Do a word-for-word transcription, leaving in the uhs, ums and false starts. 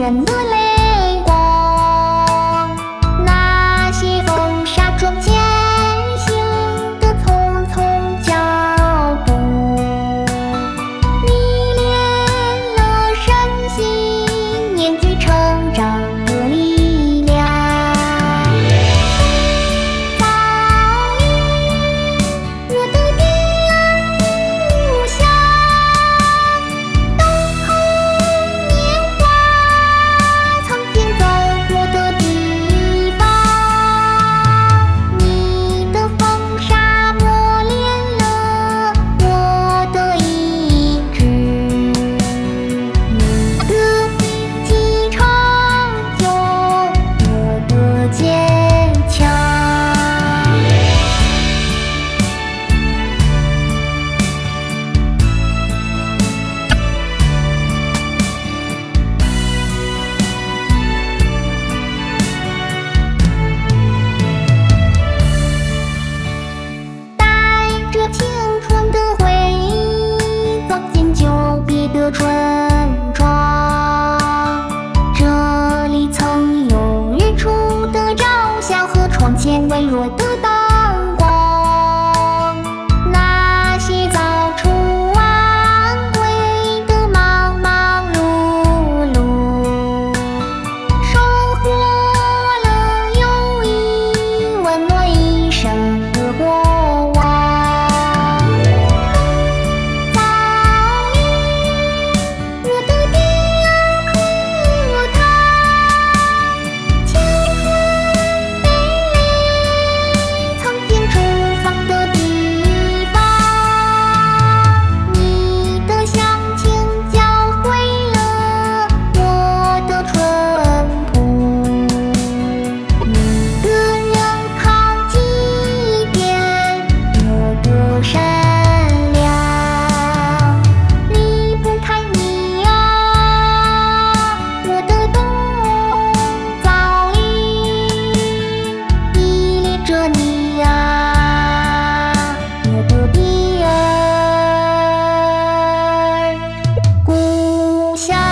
人的泪光，那些风沙中前行的匆匆脚步，历练了身心年纪成长的力量。早已我的第二故乡，东空年华曾经走过的地方，你的风沙磨练了我的意志，你的笔记成就我的坚强。带着青春的回忆，走进久别的村庄。这里曾有日出的朝霞和窗前微弱的灯光。那些早出晚归的忙忙碌碌，收获了友谊，温暖一生的过往。早已我的第二课堂，青春美丽曾经绽放的地方，你的乡情教会了我的淳朴，你的人抗祭奠我的善良。离不开你啊，我的冬，早已依恋着你啊，我的第二故乡。